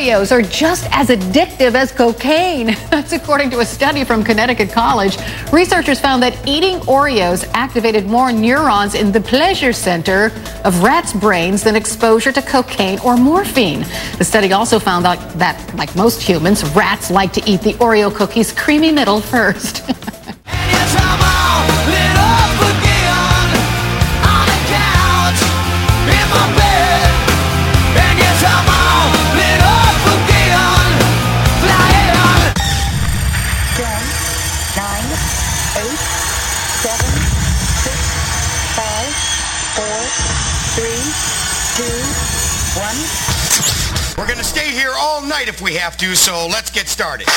Oreos are just as addictive as cocaine. That's according to a study from Connecticut College. Researchers found that eating Oreos activated more neurons in the pleasure center of rats' brains than exposure to cocaine or morphine. The study also found out that, like most humans, rats like to eat the Oreo cookie's creamy middle first. We're gonna stay here all night if we have to, so let's get started.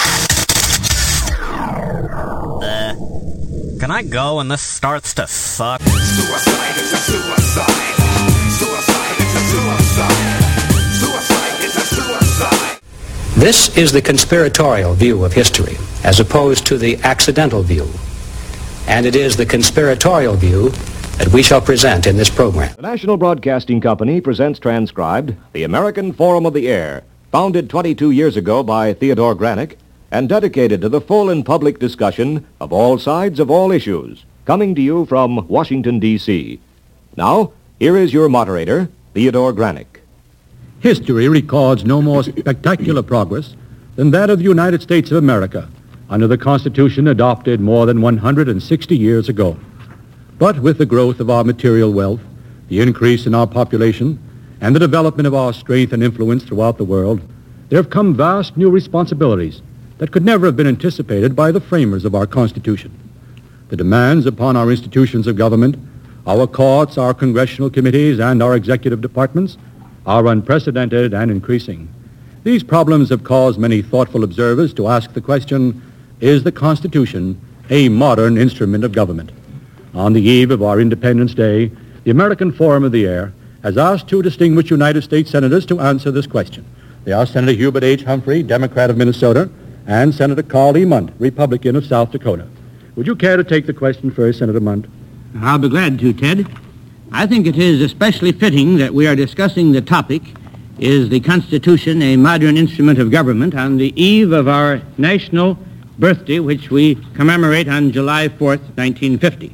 Can I go when this starts to suck? Suicide is a suicide. Suicide is a suicide. Suicide is a suicide. This is the conspiratorial view of history, as opposed to the accidental view. And it is the conspiratorial view that we shall present in this program. The National Broadcasting Company presents transcribed the American Forum of the Air, founded 22 years ago by Theodore Granick and dedicated to the full and public discussion of all sides of all issues, coming to you from Washington, D.C. Now, here is your moderator, Theodore Granick. History records no more spectacular progress than that of the United States of America under the Constitution adopted more than 160 years ago. But with the growth of our material wealth, the increase in our population, and the development of our strength and influence throughout the world, there have come vast new responsibilities that could never have been anticipated by the framers of our Constitution. The demands upon our institutions of government, our courts, our congressional committees, and our executive departments are unprecedented and increasing. These problems have caused many thoughtful observers to ask the question, is the Constitution a modern instrument of government? On the eve of our Independence Day, the American Forum of the Air has asked two distinguished United States senators to answer this question. They are Senator Hubert H. Humphrey, Democrat of Minnesota, and Senator Carl E. Mundt, Republican of South Dakota. Would you care to take the question first, Senator Mundt? I'll be glad to, Ted. I think it is especially fitting that we are discussing the topic, is the Constitution a modern instrument of government, on the eve of our national birthday, which we commemorate on July 4th, 1950.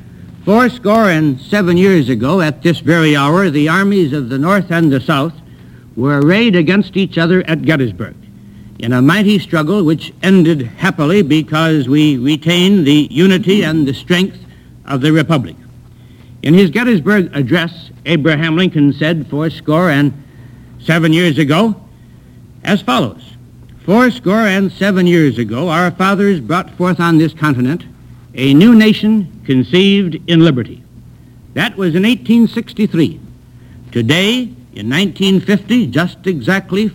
77 years ago, at this very hour, the armies of the North and the South were arrayed against each other at Gettysburg in a mighty struggle which ended happily because we retained the unity and the strength of the Republic. In his Gettysburg address, Abraham Lincoln said 77 years ago as follows: 77 years ago, our fathers brought forth on this continent a new nation conceived in liberty. That was in 1863. Today, in 1950, just exactly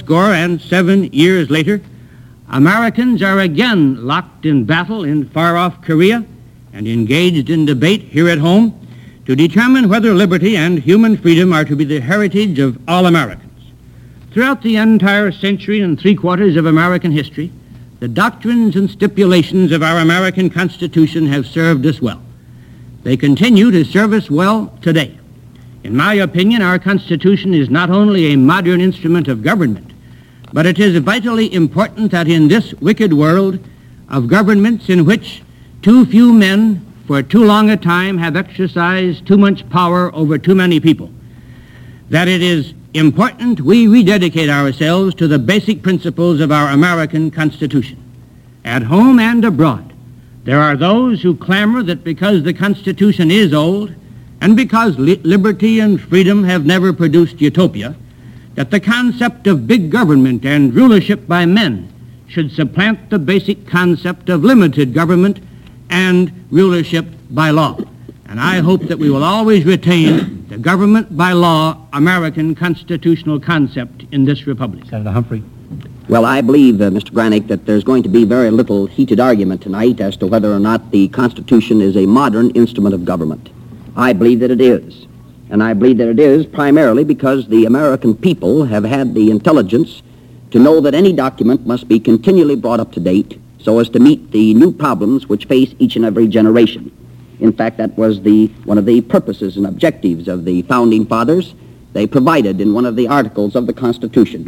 77 years later, Americans are again locked in battle in far-off Korea and engaged in debate here at home to determine whether liberty and human freedom are to be the heritage of all Americans. Throughout the entire century and three-quarters of American history, the doctrines and stipulations of our American Constitution have served us well. They continue to serve us well today. In my opinion, our Constitution is not only a modern instrument of government, but it is vitally important that in this wicked world of governments in which too few men for too long a time have exercised too much power over too many people, that it is important we rededicate ourselves to the basic principles of our American Constitution. At home and abroad, there are those who clamor that because the Constitution is old and because liberty and freedom have never produced utopia, that the concept of big government and rulership by men should supplant the basic concept of limited government and rulership by law. And I hope that we will always retain the government by law American constitutional concept in this republic. Senator Humphrey. Well, I believe, Mr. Granick, that there's going to be very little heated argument tonight as to whether or not the Constitution is a modern instrument of government. I believe that it is. And I believe that it is primarily because the American people have had the intelligence to know that any document must be continually brought up to date so as to meet the new problems which face each and every generation. In fact, that was one of the purposes and objectives of the Founding Fathers. They provided in one of the articles of the Constitution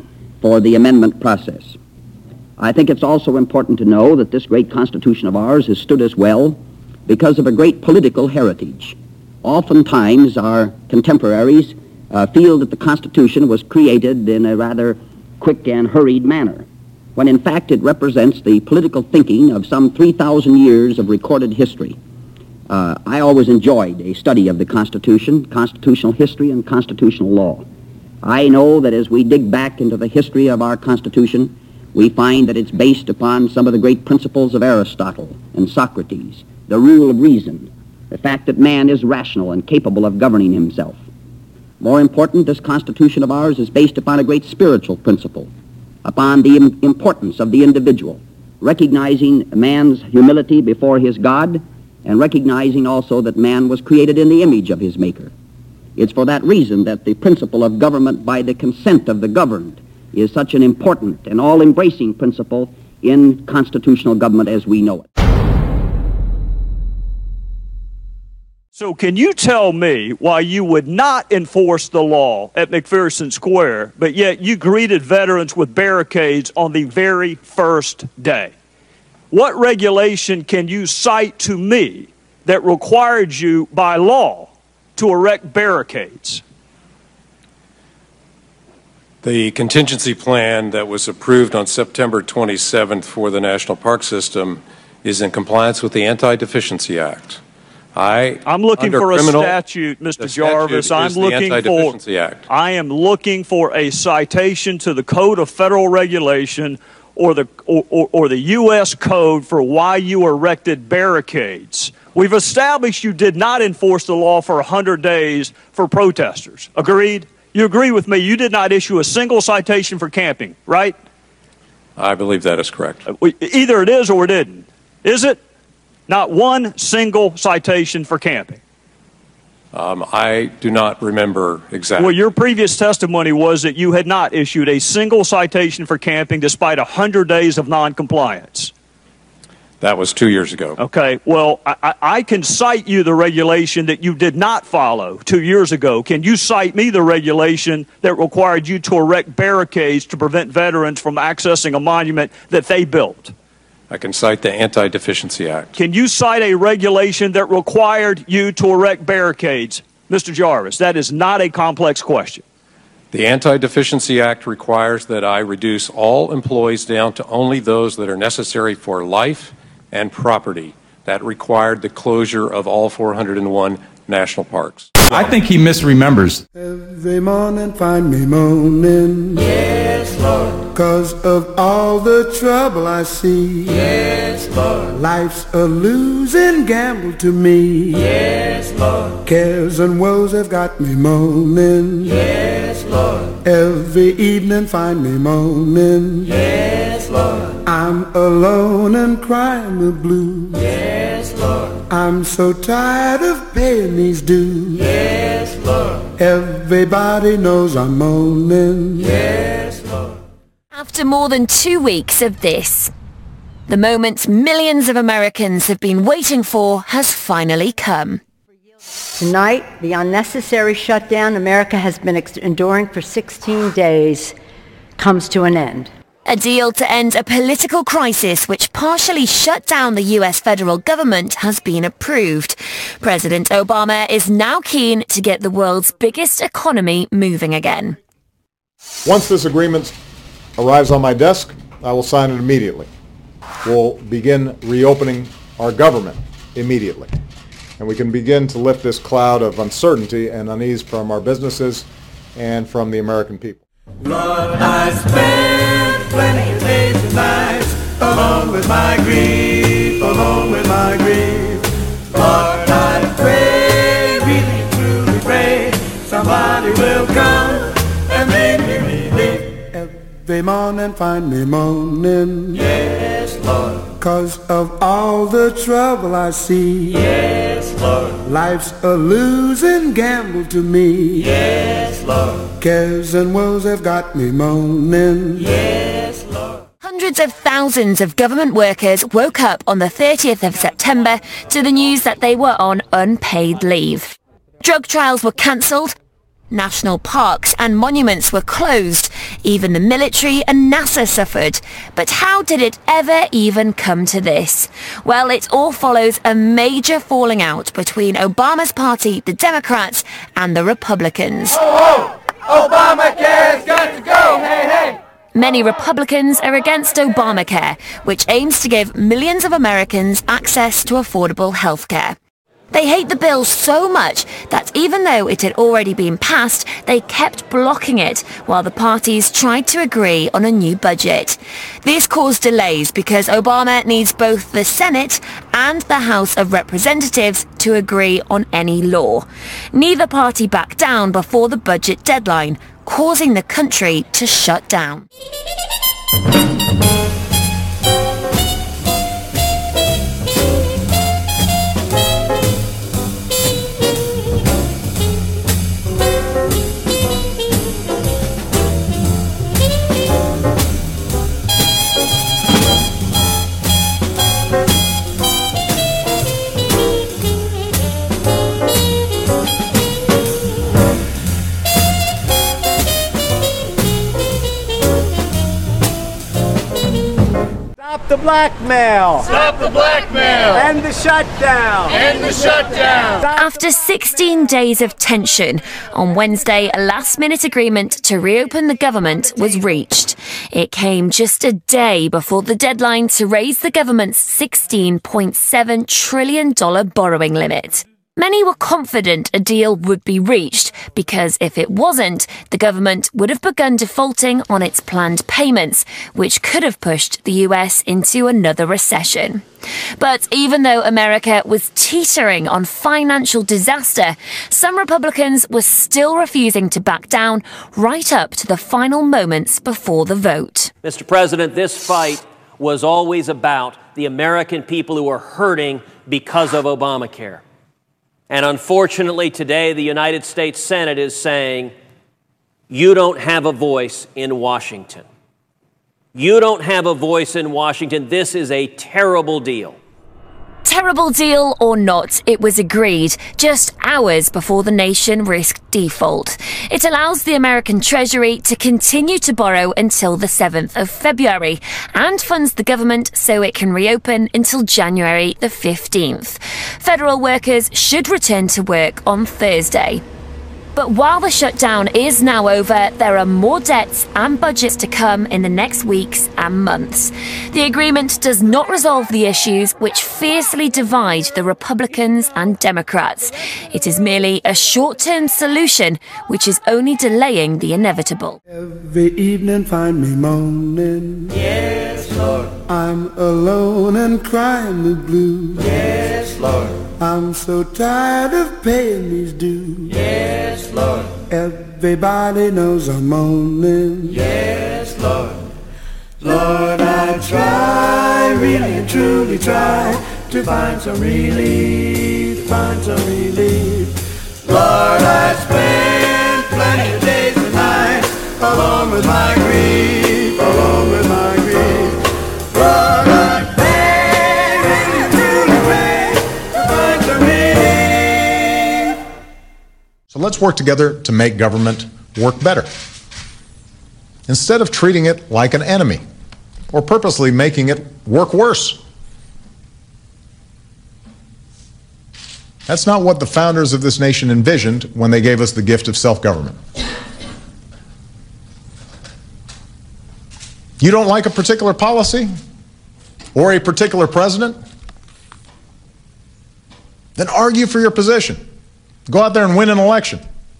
for the amendment process. I think it's also important to know that this great Constitution of ours has stood us well because of a great political heritage. Oftentimes, our contemporaries feel that the Constitution was created in a rather quick and hurried manner, when in fact it represents the political thinking of some 3,000 years of recorded history. I always enjoyed a study of the Constitution, constitutional history, and constitutional law. I know that as we dig back into the history of our Constitution, we find that it's based upon some of the great principles of Aristotle and Socrates, the rule of reason, the fact that man is rational and capable of governing himself. More important, this Constitution of ours is based upon a great spiritual principle, upon the importance of the individual, recognizing man's humility before his God, and recognizing also that man was created in the image of his Maker. It's for that reason that the principle of government by the consent of the governed is such an important and all-embracing principle in constitutional government as we know it. So can you tell me why you would not enforce the law at McPherson Square, but yet you greeted veterans with barricades on the very first day? What regulation can you cite to me that required you by law to erect barricades? The contingency plan that was approved on September 27th for the National Park System is in compliance with the Anti-Deficiency Act. I'm looking for a statute, Mr. Jarvis. I am looking for a citation to the Code of Federal Regulation or the U.S. Code for why you erected barricades. We've established you did not enforce the law for 100 days for protesters. Agreed? You agree with me? You did not issue a single citation for camping, right? I believe that is correct. Either it is or it didn't. Is it? Not one single citation for camping. I do not remember exactly. Well, your previous testimony was that you had not issued a single citation for camping despite 100 days of noncompliance. That was 2 years ago. Okay, well, I can cite you the regulation that you did not follow 2 years ago. Can you cite me the regulation that required you to erect barricades to prevent veterans from accessing a monument that they built? I can cite the Anti-Deficiency Act. Can you cite a regulation that required you to erect barricades? Mr. Jarvis, that is not a complex question. The Anti-Deficiency Act requires that I reduce all employees down to only those that are necessary for life and property. That required the closure of all 401 national parks. I think he misremembers. Every morning find me moaning. Yes, Lord. 'Cause of all the trouble I see. Yes, Lord. Life's a losing gamble to me. Yes, Lord. Cares and woes have got me moaning. Yes, Lord. Every evening find me moaning. Yes, Lord. I'm alone and crying the blues. Yes, Lord. I'm so tired of paying these dues. Yes, Lord. Everybody knows I'm moaning. Yes, Lord. After more than 2 weeks of this, the moment millions of Americans have been waiting for has finally come. Tonight, the unnecessary shutdown America has been enduring for 16 days comes to an end. A deal to end a political crisis which partially shut down the U.S. federal government has been approved. President Obama is now keen to get the world's biggest economy moving again. Once this agreement arrives on my desk, I will sign it immediately. We'll begin reopening our government immediately. And we can begin to lift this cloud of uncertainty and unease from our businesses and from the American people. Lord, I spent plenty of days and nights alone with my grief, alone with my grief. Lord, I pray, really truly pray, somebody will come and make me believe. Every morning find me moaning. Yes, Lord. 'Cause of all the trouble I see. Yes, Lord. Life's a losing gamble to me. Yes, Lord. Cares and woes have got me moaning. Yes, Lord. Hundreds of thousands of government workers woke up on the 30th of September to the news that they were on unpaid leave. Drug trials were cancelled, national parks and monuments were closed, Even the military and NASA suffered. But how did it ever even come to this? Well, it all follows a major falling out between Obama's party, the Democrats, and the Republicans. Oh, oh, Obamacare's got to go, hey, hey! Many Republicans are against Obamacare, which aims to give millions of Americans access to affordable health care. They hate the bill so much that even though it had already been passed, they kept blocking it while the parties tried to agree on a new budget. This caused delays because Obama needs both the Senate and the House of Representatives to agree on any law. Neither party backed down before the budget deadline, causing the country to shut down. Stop the blackmail! Stop the blackmail! End the shutdown! End the shutdown! After 16 days of tension, on Wednesday, a last-minute agreement to reopen the government was reached. It came just a day before the deadline to raise the government's $16.7 trillion borrowing limit. Many were confident a deal would be reached because if it wasn't, the government would have begun defaulting on its planned payments, which could have pushed the US into another recession. But even though America was teetering on financial disaster, some Republicans were still refusing to back down right up to the final moments before the vote. Mr. President, this fight was always about the American people who are hurting because of Obamacare. And unfortunately, today, the United States Senate is saying, you don't have a voice in Washington. You don't have a voice in Washington. This is a terrible deal. Terrible deal or not, it was agreed just hours before the nation risked default. It allows the American Treasury to continue to borrow until the 7th of February and funds the government so it can reopen until January the 15th. Federal workers should return to work on Thursday. But while the shutdown is now over, there are more debts and budgets to come in the next weeks and months. The agreement does not resolve the issues which fiercely divide the Republicans and Democrats. It is merely a short-term solution which is only delaying the inevitable. Every evening find me moaning. Yes, Lord. I'm alone and crying the blues. Yes, Lord. I'm so tired of paying these dues. Yes, Lord. Everybody knows I'm moaning. Yes, Lord. Lord, I try, really and truly try to find some relief, find some relief. Lord, I spend plenty of days and nights alone with my grief, alone with my grief. Lord, I pray, really and truly pray to find some relief. So let's work together to make government work better, instead of treating it like an enemy or purposely making it work worse. That's not what the founders of this nation envisioned when they gave us the gift of self-government. You don't like a particular policy or a particular president? Then argue for your position. Go out there and win an election.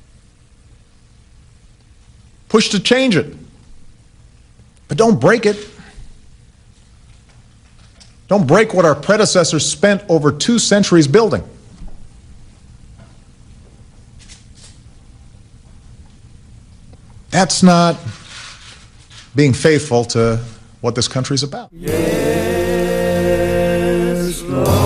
Push to change it. But don't break it. Don't break what our predecessors spent over 2 centuries building. That's not being faithful to what this country's about. Yes, Lord.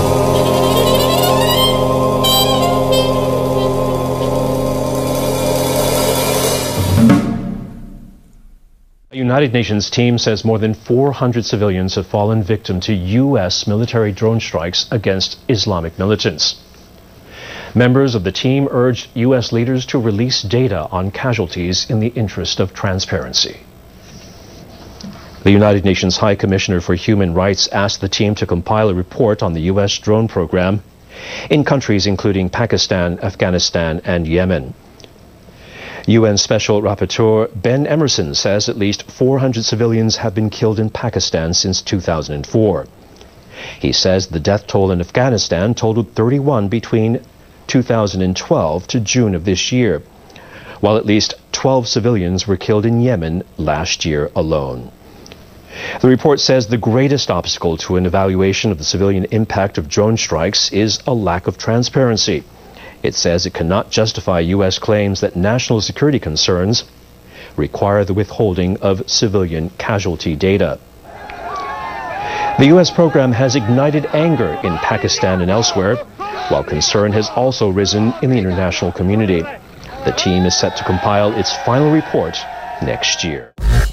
A United Nations team says more than 400 civilians have fallen victim to U.S. military drone strikes against Islamic militants. Members of the team urged U.S. leaders to release data on casualties in the interest of transparency. The United Nations High Commissioner for Human Rights asked the team to compile a report on the U.S. drone program in countries including Pakistan, Afghanistan, and Yemen. UN Special Rapporteur Ben Emerson says at least 400 civilians have been killed in Pakistan since 2004. He says the death toll in Afghanistan totaled 31 between 2012 to June of this year, while at least 12 civilians were killed in Yemen last year alone. The report says the greatest obstacle to an evaluation of the civilian impact of drone strikes is a lack of transparency. It says it cannot justify U.S. claims that national security concerns require the withholding of civilian casualty data. The U.S. program has ignited anger in Pakistan and elsewhere, while concern has also risen in the international community. The team is set to compile its final report next year.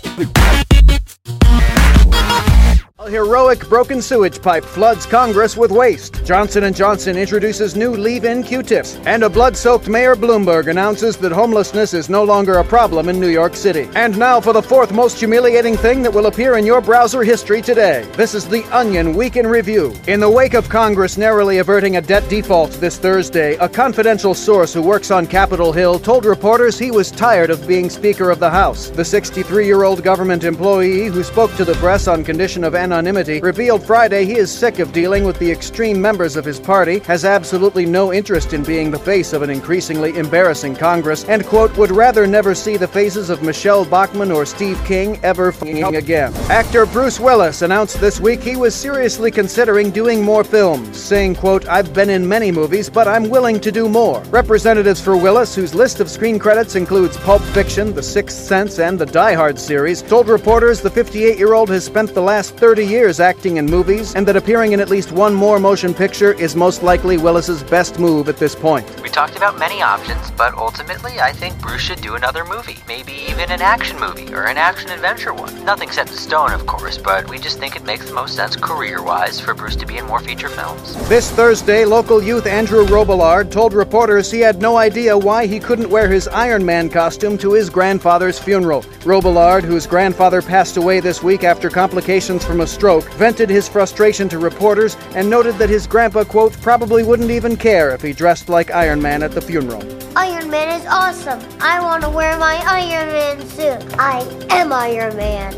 A heroic broken sewage pipe floods Congress with waste. Johnson & Johnson introduces new leave-in Q-tips. And a blood-soaked Mayor Bloomberg announces that homelessness is no longer a problem in New York City. And now for the fourth most humiliating thing that will appear in your browser history today. This is The Onion Week in Review. In the wake of Congress narrowly averting a debt default this Thursday, a confidential source who works on Capitol Hill told reporters he was tired of being Speaker of the House. The 63-year-old government employee who spoke to the press on condition of anonymity revealed Friday he is sick of dealing with the extreme members of his party, has absolutely no interest in being the face of an increasingly embarrassing Congress, and, quote, would rather never see the faces of Michelle Bachmann or Steve King ever again. Actor Bruce Willis announced this week he was seriously considering doing more films, saying, quote, I've been in many movies, but I'm willing to do more. Representatives for Willis, whose list of screen credits includes Pulp Fiction, The Sixth Sense, and the Die Hard series, told reporters the 58-year-old has spent the last 30 years acting in movies, and that appearing in at least one more motion picture is most likely Willis's best move at this point. We talked about many options, but ultimately I think Bruce should do another movie. Maybe even an action movie, or an action-adventure one. Nothing set in stone, of course, but we just think it makes the most sense career-wise for Bruce to be in more feature films. This Thursday, local youth Andrew Robillard told reporters he had no idea why he couldn't wear his Iron Man costume to his grandfather's funeral. Robillard, whose grandfather passed away this week after complications from a stroke, vented his frustration to reporters and noted that his grandpa, quote, probably wouldn't even care if he dressed like Iron Man at the funeral. Iron Man is awesome. I want to wear my Iron Man suit. I am Iron Man.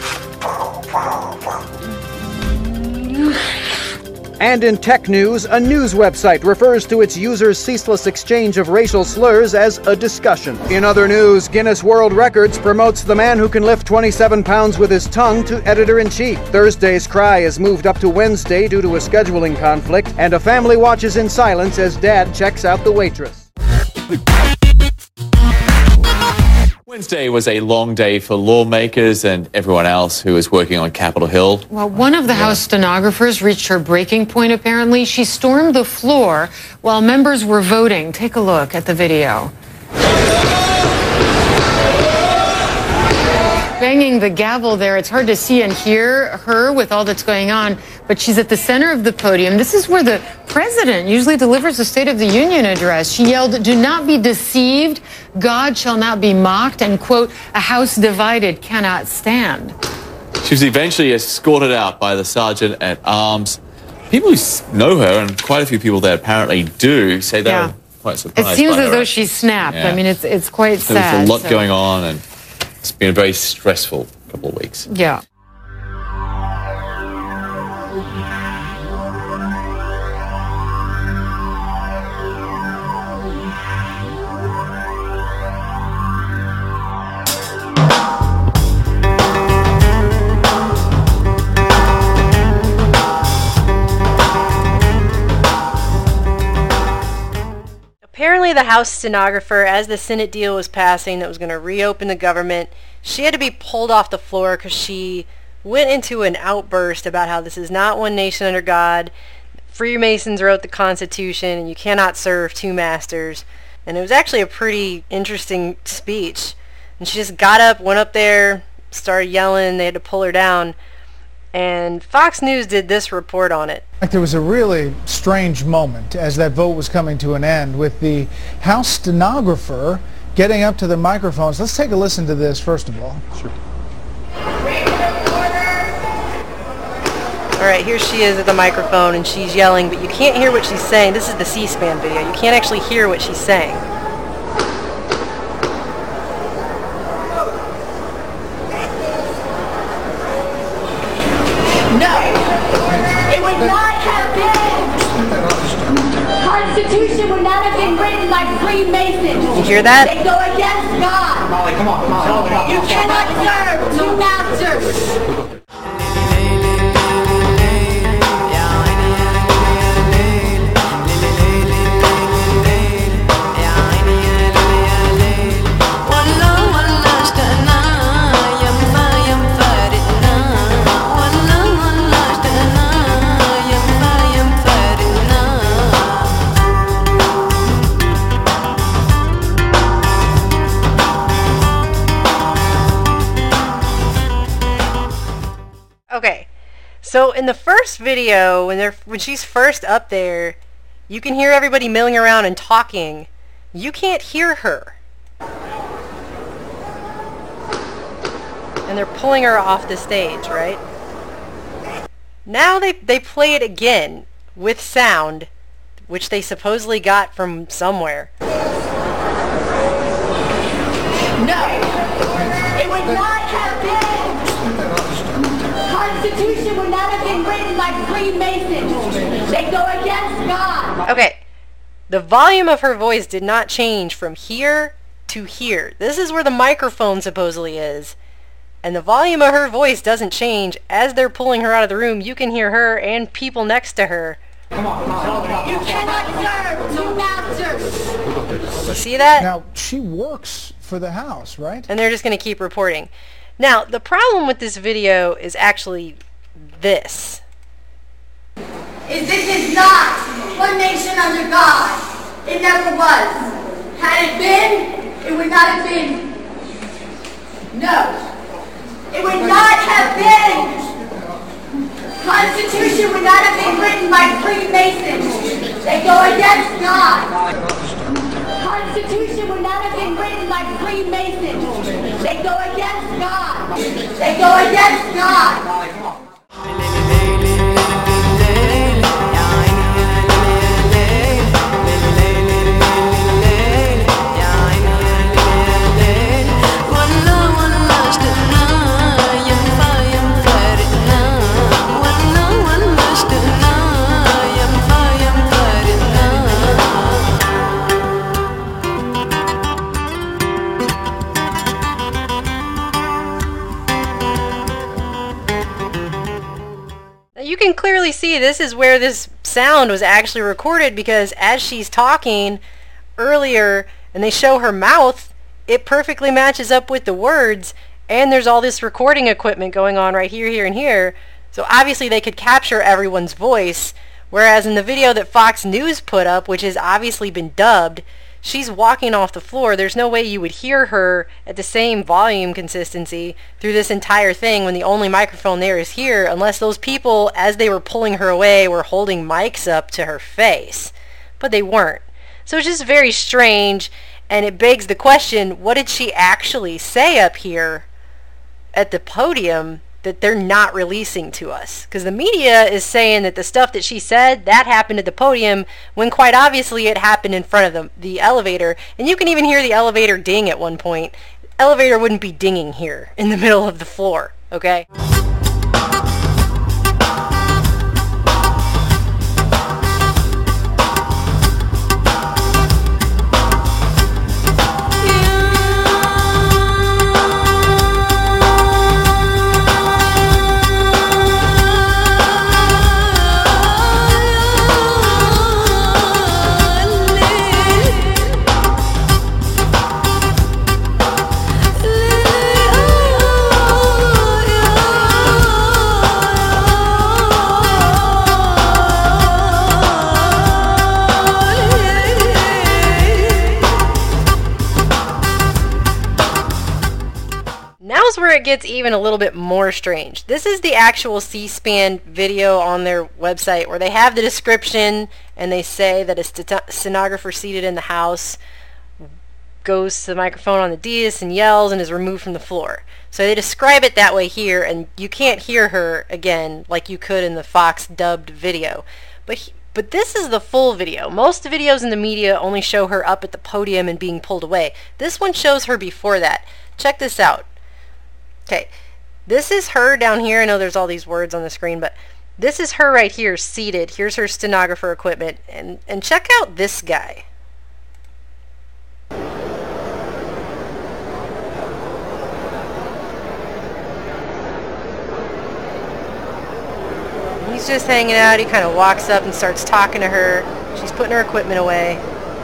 And in tech news, a news website refers to its users' ceaseless exchange of racial slurs as a discussion. In other news, Guinness World Records promotes the man who can lift 27 pounds with his tongue to editor-in-chief. Thursday's cry is moved up to Wednesday due to a scheduling conflict, and a family watches in silence as Dad checks out the waitress. Wednesday was a long day for lawmakers and everyone else who was working on Capitol Hill. Well, one of the House stenographers reached her breaking point, apparently. She stormed the floor while members were voting. Take a look at the video. Banging the gavel there. It's hard to see and hear her with all that's going on, but she's at the center of the podium. This is where the president usually delivers the State of the Union address. She yelled, "Do not be deceived. God shall not be mocked," and, quote, "A house divided cannot stand." She was eventually escorted out by the sergeant at arms. People who know her, and quite a few people that apparently do, say they were quite surprised. It seems by as her though she snapped. Yeah. I mean, it's quite There's sad. a lot going on, and it's been a very stressful couple of weeks. Yeah. Apparently the House stenographer, as the Senate deal was passing that was going to reopen the government, she had to be pulled off the floor because she went into an outburst about how this is not one nation under God. Freemasons wrote the Constitution and you cannot serve two masters. And it was actually a pretty interesting speech. And she just got up, went up there, started yelling. They had to pull her down. And Fox News did this report on it. There was a really strange moment as that vote was coming to an end with the House stenographer getting up to the microphones. Let's take a listen to this first of all. Sure. Alright, here she is at the microphone and she's yelling, but you can't hear what she's saying. This is the C-SPAN video. You can't actually hear what she's saying. No! It would not have been! Constitution would not have been written like Freemasons. You hear that? They go against God. Molly, come on. You cannot serve two masters. Okay, so in the first video, when she's first up there, you can hear everybody milling around and talking. You can't hear her. And they're pulling her off the stage, right? Now they play it again with sound, which they supposedly got from somewhere. No! It would not have been! Constitution would not have been written like Freemasons. They go against God. Okay, the volume of her voice did not change from here to here. This is where the microphone supposedly is. And the volume of her voice doesn't change. As they're pulling her out of the room, you can hear her and people next to her. Come on. You cannot serve two masters. You see that? Now, she works for the House, right? And they're just going to keep reporting. Now, the problem with this video is actually this. This is not one nation under God. It never was. Had it been, it would not have been. No. It would not have been. Constitution would not have been written by Freemasons. They go against God. Constitution would not have been written by Freemasons. They go against God. They go against God. You can clearly see this is where this sound was actually recorded, because as she's talking earlier and they show her mouth, it perfectly matches up with the words, and there's all this recording equipment going on right here, here, and here. So obviously they could capture everyone's voice, whereas in the video that Fox News put up, which has obviously been dubbed, she's walking off the floor. There's no way you would hear her at the same volume consistency through this entire thing when the only microphone there is here, unless those people, as they were pulling her away, were holding mics up to her face. But they weren't. So it's just very strange, and it begs the question, what did she actually say up here at the podium that they're not releasing to us? Because the media is saying that the stuff that she said, that happened at the podium, when quite obviously it happened in front of the elevator. And you can even hear the elevator ding at one point. Elevator wouldn't be dinging here in the middle of the floor, okay? Now's where it gets even a little bit more strange. This is the actual C-SPAN video on their website where they have the description and they say that a stenographer seated in the House goes to the microphone on the dais and yells and is removed from the floor. So they describe it that way here, and you can't hear her again like you could in the Fox dubbed video. But this is the full video. Most videos in the media only show her up at the podium and being pulled away. This one shows her before that. Check this out. Okay, this is her down here. I know there's all these words on the screen, but this is her right here seated. Here's her stenographer equipment. And check out this guy. He's just hanging out. He kind of walks up and starts talking to her. She's putting her equipment away.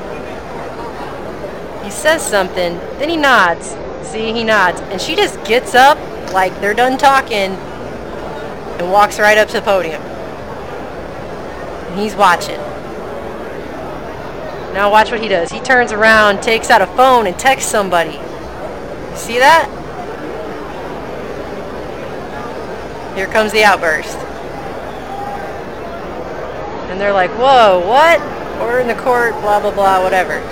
He says something, then he nods. See, he nods. And she just gets up like they're done talking and walks right up to the podium. And he's watching. Now watch what he does. He turns around, takes out a phone, and texts somebody. You see that? Here comes the outburst. And they're like, whoa, what? Order in the court, blah, blah, blah, whatever.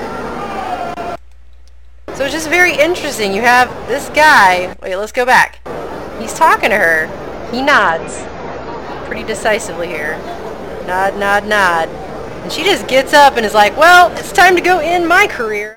So it's just very interesting. You have this guy. Wait, let's go back. He's talking to her. He nods. Pretty decisively here. Nod, nod, nod. And she just gets up and is like, well, it's time to go end my career.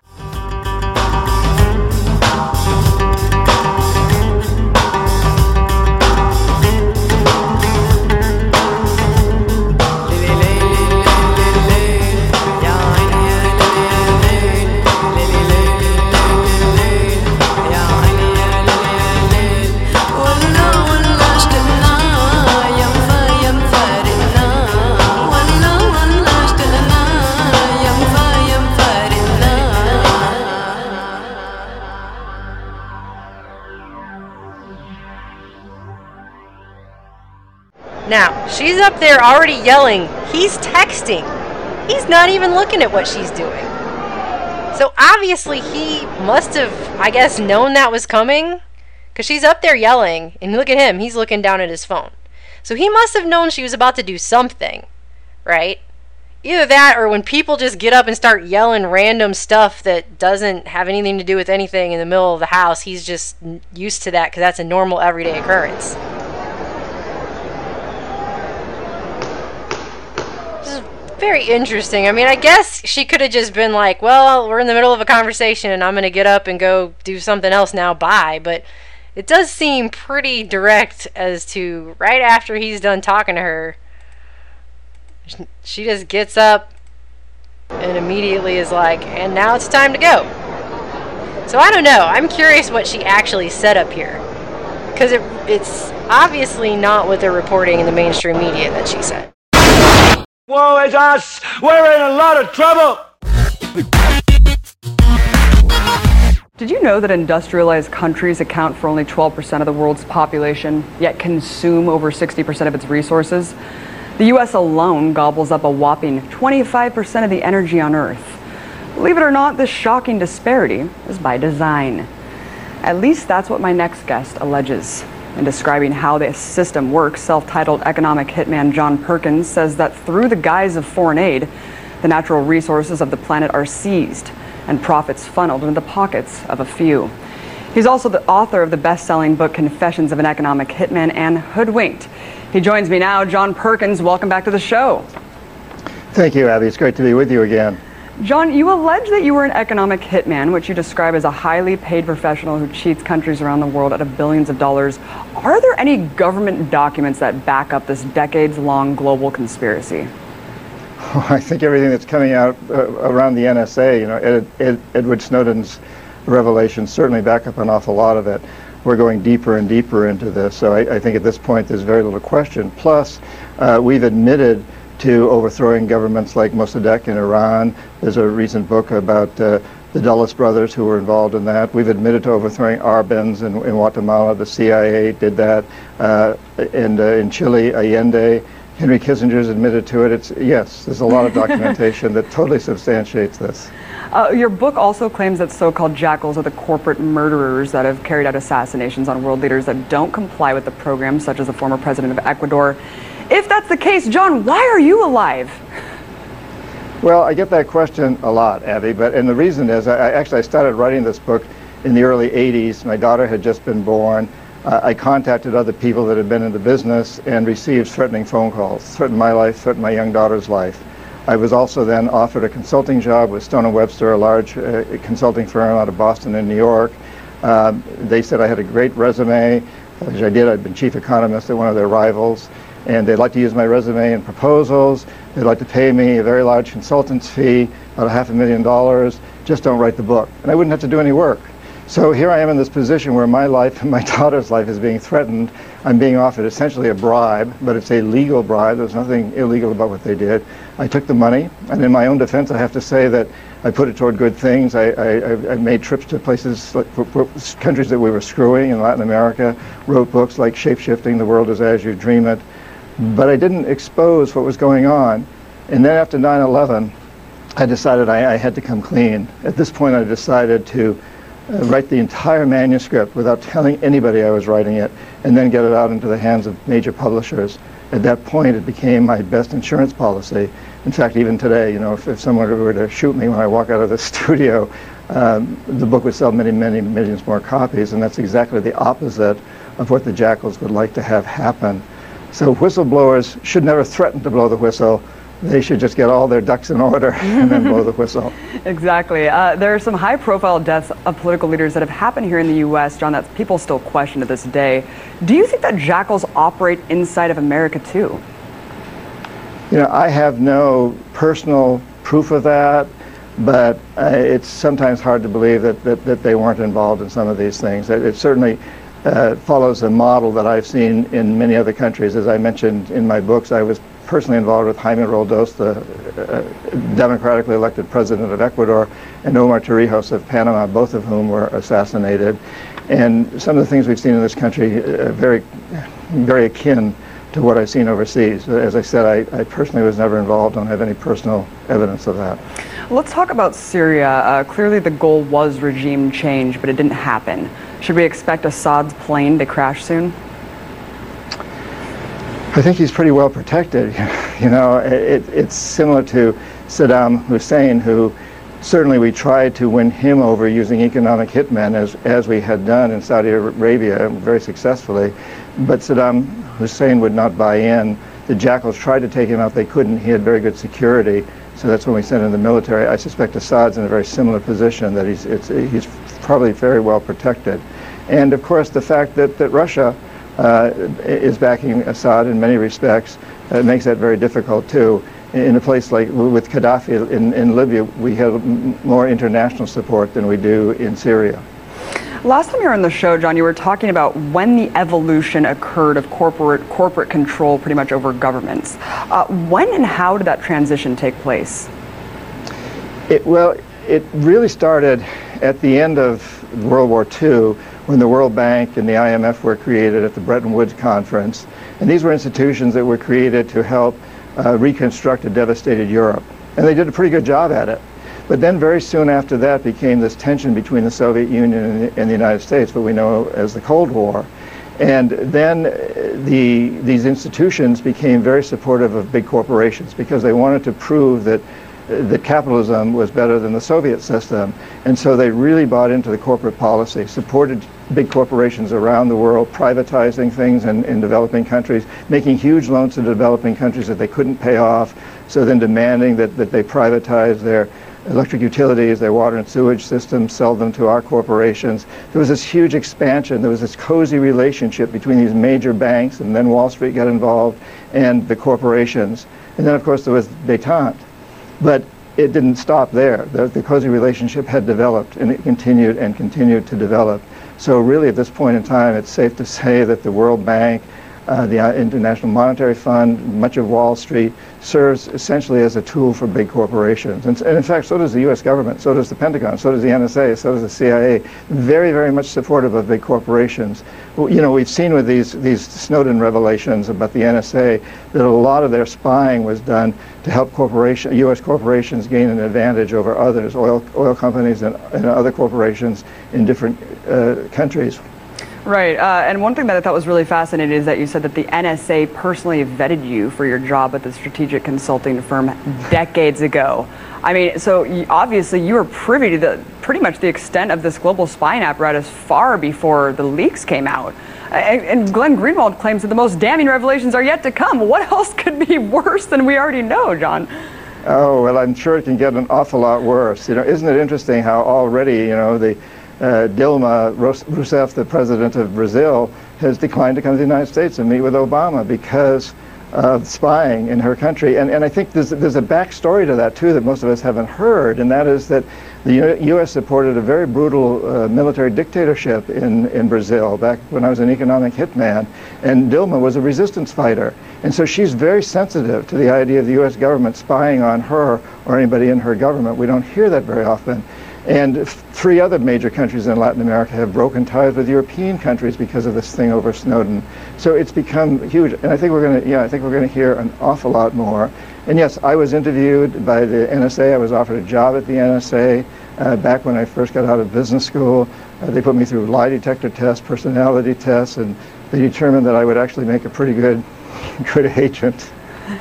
Now, she's up there already yelling. He's texting. He's not even looking at what she's doing. So obviously he must have, I guess, known that was coming. Because she's up there yelling. And look at him. He's looking down at his phone. So he must have known she was about to do something. Right? Either that or when people just get up and start yelling random stuff that doesn't have anything to do with anything in the middle of the house. He's just used to that because that's a normal everyday occurrence. Very interesting. I mean, I guess she could have just been like, well, we're in the middle of a conversation and I'm going to get up and go do something else now, bye. But it does seem pretty direct as to right after he's done talking to her, she just gets up and immediately is like, and now it's time to go. So I don't know. I'm curious what she actually said up here. Because it's obviously not what they're reporting in the mainstream media that she said. Woe is us! We're in a lot of trouble! Did you know that industrialized countries account for only 12% of the world's population, yet consume over 60% of its resources? The U.S. alone gobbles up a whopping 25% of the energy on Earth. Believe it or not, this shocking disparity is by design. At least that's what my next guest alleges. In describing how this system works, self-titled economic hitman John Perkins says that through the guise of foreign aid, the natural resources of the planet are seized and profits funneled into the pockets of a few. He's also the author of the best-selling book Confessions of an Economic Hitman and Hoodwinked. He joins me now. John Perkins, welcome back to the show. Thank you, Abby. It's great to be with you again. John, you allege that you were an economic hitman, which you describe as a highly paid professional who cheats countries around the world out of billions of dollars. Are there any government documents that back up this decades-long global conspiracy? Oh, I think everything that's coming out around the NSA, you know, Edward Snowden's revelations certainly back up an awful lot of it. We're going deeper and deeper into this, so I think at this point there's very little question. Plus, we've admitted to overthrowing governments like Mossadegh in Iran. There's a recent book about the Dulles brothers who were involved in that. We've admitted to overthrowing Arbenz in Guatemala. The CIA did that. And in Chile, Allende, Henry Kissinger's admitted to it. Yes, there's a lot of documentation that totally substantiates this. Your book also claims that so-called jackals are the corporate murderers that have carried out assassinations on world leaders that don't comply with the program, such as the former president of Ecuador. If that's the case, John, why are you alive? Well, I get that question a lot, Abby, and the reason is I started writing this book in the early 80s. My daughter had just been born. I contacted other people that had been in the business and received threatening phone calls, threatened my life, threatened my young daughter's life. I was also then offered a consulting job with Stone & Webster, a large consulting firm out of Boston and New York. They said I had a great resume, which I did. I'd been chief economist at one of their rivals, and they'd like to use my resume in proposals. They'd like to pay me a very large consultant's fee, about $500,000, just don't write the book. And I wouldn't have to do any work. So here I am in this position where my life and my daughter's life is being threatened. I'm being offered essentially a bribe, but it's a legal bribe. There's nothing illegal about what they did. I took the money, and in my own defense, I have to say that I put it toward good things. I made trips to places, like countries that we were screwing in Latin America, wrote books like Shape-Shifting, The World is As You Dream It, but I didn't expose what was going on. And then after 9/11, I decided I had to come clean. At this point, I decided to write the entire manuscript without telling anybody I was writing it, and then get it out into the hands of major publishers. At that point, it became my best insurance policy. In fact, even today, you know, if someone were to shoot me when I walk out of the studio, the book would sell many, many millions more copies, and that's exactly the opposite of what the Jackals would like to have happen. So whistleblowers should never threaten to blow the whistle. They should just get all their ducks in order and then blow the whistle. Exactly. There are some high-profile deaths of political leaders that have happened here in the U.S., John, that people still question to this day. Do you think that Jackals operate inside of America, too? You know, I have no personal proof of that, but it's sometimes hard to believe that they weren't involved in some of these things. It certainly follows a model that I've seen in many other countries. As I mentioned in my books, I was personally involved with Jaime Roldos, the democratically elected president of Ecuador, and Omar Torrijos of Panama, both of whom were assassinated. And some of the things we've seen in this country are very, very akin to what I've seen overseas. As I said, I personally was never involved. Don't have any personal evidence of that. Let's talk about Syria. Clearly the goal was regime change, but it didn't happen. Should we expect Assad's plane to crash soon? I think he's pretty well protected. You know, it's similar to Saddam Hussein, who certainly we tried to win him over using economic hitmen, as we had done in Saudi Arabia very successfully. But Saddam Hussein would not buy in. The Jackals tried to take him out. They couldn't. He had very good security. So that's when we sent in the military. I suspect Assad's in a very similar position, that he's probably very well protected. And of course, the fact that Russia is backing Assad in many respects makes that very difficult too. In a place like with Gaddafi in Libya, we have more international support than we do in Syria. Last time you were on the show, John, you were talking about when the evolution occurred of corporate control pretty much over governments. When and how did that transition take place? Well, it really started at the end of World War II, when the World Bank and the IMF were created at the Bretton Woods Conference. And these were institutions that were created to help reconstruct a devastated Europe. And they did a pretty good job at it. But then very soon after that became this tension between the Soviet Union and the United States, what we know as the Cold War. And then these institutions became very supportive of big corporations because they wanted to prove that capitalism was better than the Soviet system. And so they really bought into the corporate policy, supported big corporations around the world, privatizing things in developing countries, making huge loans to developing countries that they couldn't pay off, so then demanding that they privatize their electric utilities, their water and sewage systems, sell them to our corporations. There was this huge expansion. There was this cozy relationship between these major banks, and then Wall Street got involved, and the corporations. And then, of course, there was détente. But it didn't stop there. The cozy relationship had developed, and it continued and continued to develop. So really, at this point in time, it's safe to say that the World Bank, the International Monetary Fund, much of Wall Street, serves essentially as a tool for big corporations. And in fact, so does the U.S. government, so does the Pentagon, so does the NSA, so does the CIA. Very, very much supportive of big corporations. You know, we've seen with these Snowden revelations about the NSA that a lot of their spying was done to help U.S. corporations gain an advantage over others, oil companies and other corporations in different countries. Right. And one thing that I thought was really fascinating is that you said that the NSA personally vetted you for your job at the strategic consulting firm decades ago. I mean, so obviously you were privy to pretty much the extent of this global spying apparatus far before the leaks came out. And Glenn Greenwald claims that the most damning revelations are yet to come. What else could be worse than we already know, John? Oh, well, I'm sure it can get an awful lot worse. You know, isn't it interesting how already, you know, the Dilma Rousseff, the president of Brazil, has declined to come to the United States and meet with Obama because of spying in her country. And I think there's a backstory to that, too, that most of us haven't heard, and that is that the U.S. supported a very brutal military dictatorship in Brazil back when I was an economic hitman, and Dilma was a resistance fighter. And so she's very sensitive to the idea of the U.S. government spying on her or anybody in her government. We don't hear that very often. And 3 other major countries in Latin America have broken ties with European countries because of this thing over Snowden. So it's become huge, and I think we're going to hear an awful lot more. And yes, I was interviewed by the NSA. I was offered a job at the NSA back when I first got out of business school. They put me through lie detector tests, personality tests, and they determined that I would actually make a pretty good agent.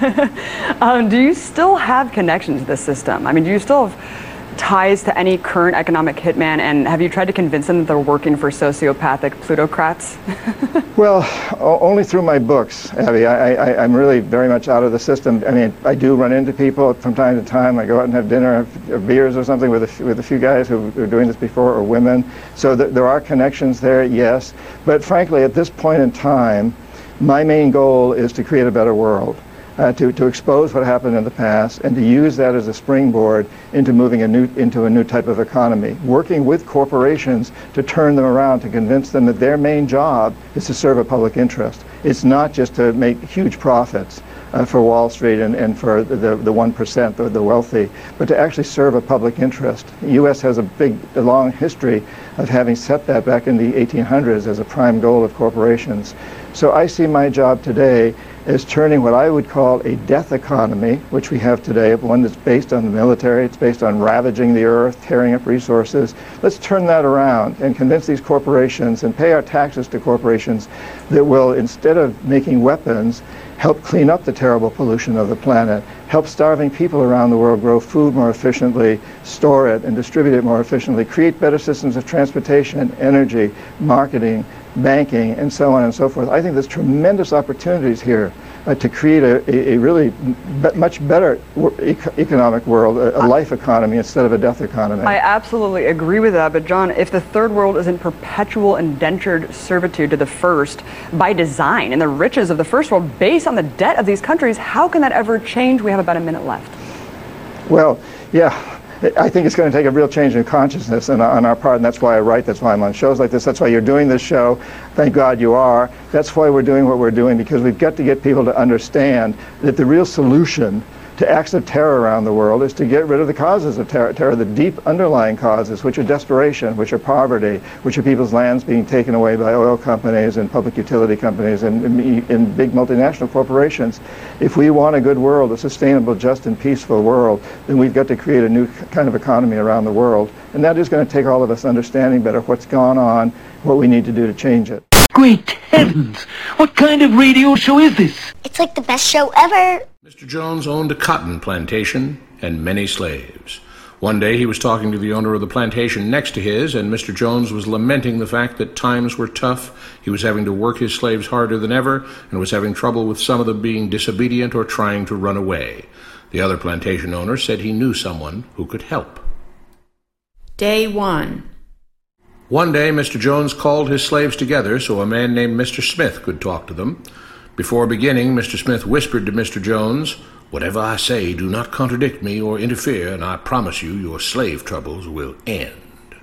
Do you still have connections to this system? I mean, do you still have ties to any current economic hitman, and have you tried to convince them that they're working for sociopathic plutocrats? Well, only through my books, Abby. I'm really very much out of the system. I mean, I do run into people from time to time. I go out and have dinner or beers or something with a few guys who are doing this before, or women. So there are connections there, yes. But frankly, at this point in time, my main goal is to create a better world. To expose what happened in the past and to use that as a springboard into moving into a new type of economy, working with corporations to turn them around, to convince them that their main job is to serve a public interest. It's not just to make huge profits for Wall Street and for the 1%, the wealthy, but to actually serve a public interest. The U.S. has a long history of having set that back in the 1800s as a prime goal of corporations. So I see my job today as turning what I would call a death economy, which we have today, one that's based on the military, it's based on ravaging the earth, tearing up resources. Let's turn that around and convince these corporations and pay our taxes to corporations that will, instead of making weapons, help clean up the terrible pollution of the planet, help starving people around the world grow food more efficiently, store it and distribute it more efficiently, create better systems of transportation, energy, marketing, banking, and so on and so forth. I think there's tremendous opportunities here to create a really much better economic world, a life economy instead of a death economy. I absolutely agree with that, but John, if the third world is in perpetual indentured servitude to the first by design, and the riches of the first world based on the debt of these countries, how can that ever change? We have about a minute left. Well, yeah. I think it's going to take a real change in consciousness on our part, and that's why I write, that's why I'm on shows like this, that's why you're doing this show. Thank God you are. That's why we're doing what we're doing, because we've got to get people to understand that the real solution to acts of terror around the world is to get rid of the causes of terror, the deep underlying causes, which are desperation, which are poverty, which are people's lands being taken away by oil companies and public utility companies and big multinational corporations. If we want a good world, a sustainable, just, and peaceful world, then we've got to create a new kind of economy around the world. And that is going to take all of us understanding better what's gone on, what we need to do to change it. Great heavens! What kind of radio show is this? It's like the best show ever. Mr. Jones owned a cotton plantation and many slaves. One day he was talking to the owner of the plantation next to his, and Mr. Jones was lamenting the fact that times were tough. He was having to work his slaves harder than ever, and was having trouble with some of them being disobedient or trying to run away. The other plantation owner said he knew someone who could help. Day 1. One day, Mr. Jones called his slaves together so a man named Mr. Smith could talk to them. Before beginning, Mr. Smith whispered to Mr. Jones, "Whatever I say, do not contradict me or interfere, and I promise you your slave troubles will end."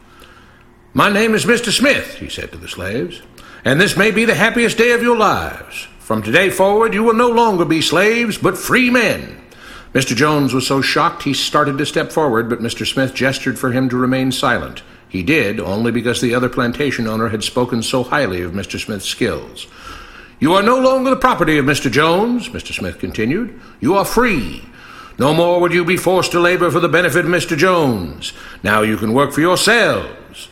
"My name is Mr. Smith," he said to the slaves, "and this may be the happiest day of your lives. From today forward, you will no longer be slaves, but free men." Mr. Jones was so shocked he started to step forward, but Mr. Smith gestured for him to remain silent. He did, only because the other plantation owner had spoken so highly of Mr. Smith's skills. "You are no longer the property of Mr. Jones," Mr. Smith continued. "You are free. No more would you be forced to labor for the benefit of Mr. Jones. Now you can work for yourselves.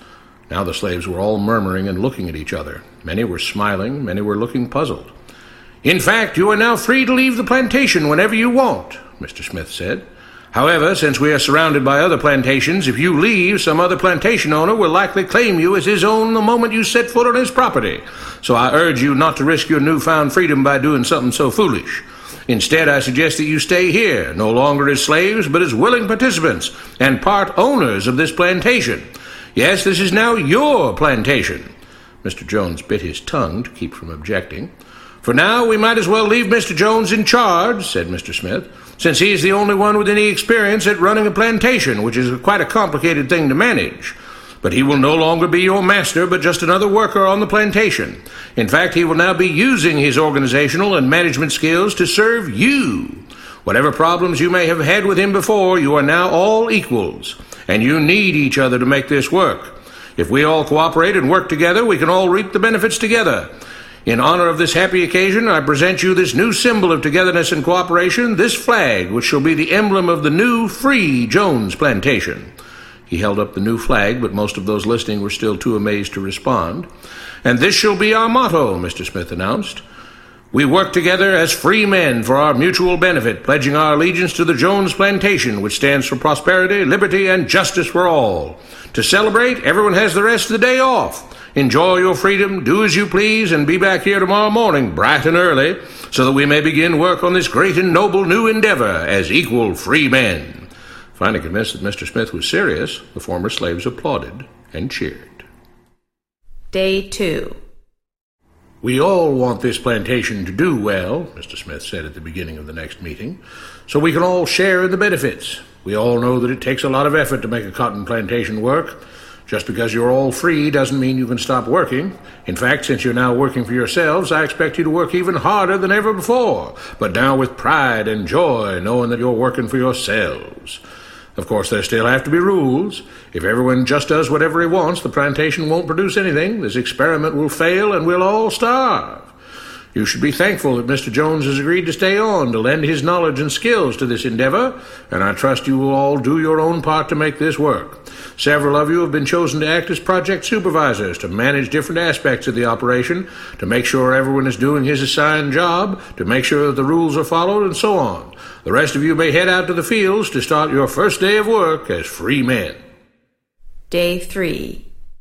Now the slaves were all murmuring and looking at each other. Many were smiling, many were looking puzzled. "In fact, you are now free to leave the plantation whenever you want," Mr. Smith said. "However, since we are surrounded by other plantations, if you leave, some other plantation owner will likely claim you as his own the moment you set foot on his property. So I urge you not to risk your newfound freedom by doing something so foolish. Instead, I suggest that you stay here, no longer as slaves, but as willing participants and part owners of this plantation. Yes, this is now your plantation." Mr. Jones bit his tongue to keep from objecting. "For now, we might as well leave Mr. Jones in charge," said Mr. Smith, "since he is the only one with any experience at running a plantation, which is quite a complicated thing to manage. But he will no longer be your master, but just another worker on the plantation. In fact, he will now be using his organizational and management skills to serve you. Whatever problems you may have had with him before, you are now all equals, and you need each other to make this work. If we all cooperate and work together, we can all reap the benefits together. In honor of this happy occasion, I present you this new symbol of togetherness and cooperation, this flag, which shall be the emblem of the new, free Jones plantation." He held up the new flag, but most of those listening were still too amazed to respond. "And this shall be our motto," Mr. Smith announced. "We work together as free men for our mutual benefit, pledging our allegiance to the Jones plantation, which stands for prosperity, liberty, and justice for all. To celebrate, everyone has the rest of the day off. Enjoy your freedom, do as you please, and be back here tomorrow morning, bright and early, so that we may begin work on this great and noble new endeavor as equal free men." Finally convinced that Mr. Smith was serious, the former slaves applauded and cheered. Day 2. "We all want this plantation to do well," Mr. Smith said at the beginning of the next meeting, "so we can all share in the benefits. We all know that it takes a lot of effort to make a cotton plantation work. Just because you're all free doesn't mean you can stop working. In fact, since you're now working for yourselves, I expect you to work even harder than ever before, but now with pride and joy, knowing that you're working for yourselves. Of course, there still have to be rules. If everyone just does whatever he wants, the plantation won't produce anything. This experiment will fail, and we'll all starve. You should be thankful that Mr. Jones has agreed to stay on to lend his knowledge and skills to this endeavor, and I trust you will all do your own part to make this work. Several of you have been chosen to act as project supervisors to manage different aspects of the operation, to make sure everyone is doing his assigned job, to make sure that the rules are followed, and so on. The rest of you may head out to the fields to start your first day of work as free men." Day 3.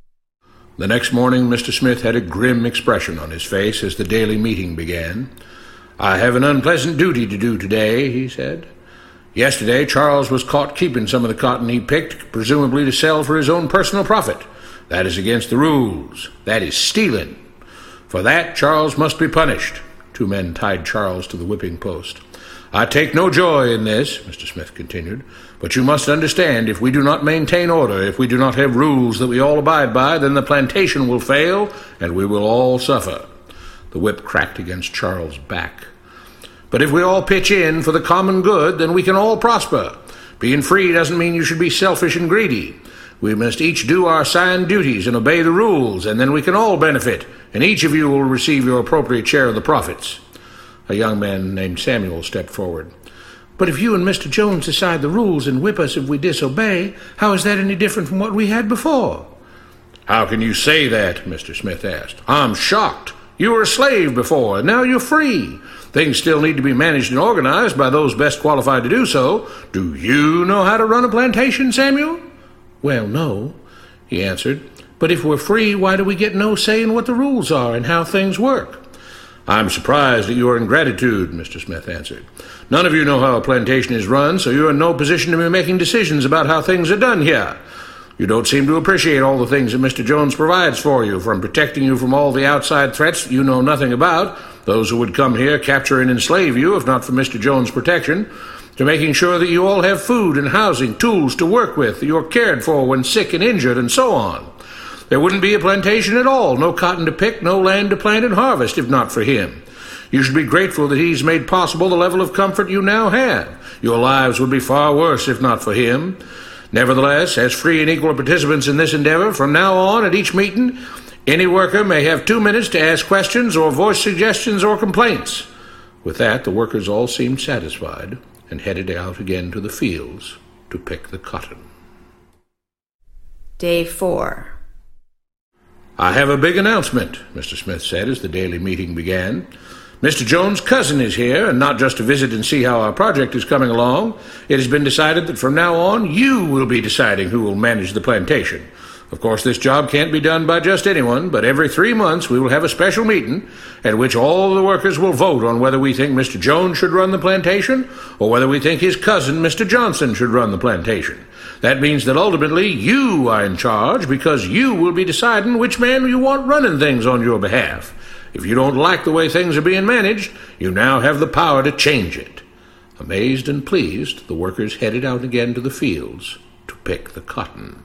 The next morning, Mr. Smith had a grim expression on his face as the daily meeting began. "I have an unpleasant duty to do today," he said. "Yesterday, Charles was caught keeping some of the cotton he picked, presumably to sell for his own personal profit. That is against the rules. That is stealing. For that, Charles must be punished." 2 men tied Charles to the whipping post. "I take no joy in this," Mr. Smith continued, "but you must understand, if we do not maintain order, if we do not have rules that we all abide by, then the plantation will fail, and we will all suffer." The whip cracked against Charles' back. "But if we all pitch in for the common good, then we can all prosper. Being free doesn't mean you should be selfish and greedy. We must each do our assigned duties and obey the rules, and then we can all benefit, and each of you will receive your appropriate share of the profits." A young man named Samuel stepped forward. "But if you and Mr. Jones decide the rules and whip us if we disobey, how is that any different from what we had before?" "How can you say that?" Mr. Smith asked. "I'm shocked. You were a slave before, and now you're free. Things still need to be managed and organized by those best qualified to do so. Do you know how to run a plantation, Samuel?" "Well, no," he answered. "But if we're free, why do we get no say in what the rules are and how things work?" "I'm surprised at your ingratitude," Mr. Smith answered. "None of you know how a plantation is run, so you're in no position to be making decisions about how things are done here. You don't seem to appreciate all the things that Mr. Jones provides for you, from protecting you from all the outside threats that you know nothing about, those who would come here, capture and enslave you if not for Mr. Jones' protection, to making sure that you all have food and housing, tools to work with, that you're cared for when sick and injured, and so on. There wouldn't be a plantation at all, no cotton to pick, no land to plant and harvest, if not for him. You should be grateful that he's made possible the level of comfort you now have. Your lives would be far worse if not for him. Nevertheless, as free and equal participants in this endeavor, from now on at each meeting, any worker may have 2 minutes to ask questions or voice suggestions or complaints." With that, the workers all seemed satisfied and headed out again to the fields to pick the cotton. Day 4. "I have a big announcement," Mr. Smith said as the daily meeting began. "Mr. Jones' cousin is here, and not just to visit and see how our project is coming along. It has been decided that from now on, you will be deciding who will manage the plantation. Of course, this job can't be done by just anyone, but every 3 months we will have a special meeting at which all the workers will vote on whether we think Mr. Jones should run the plantation or whether we think his cousin, Mr. Johnson, should run the plantation. That means that ultimately you are in charge because you will be deciding which man you want running things on your behalf. If you don't like the way things are being managed, you now have the power to change it." Amazed and pleased, the workers headed out again to the fields to pick the cotton.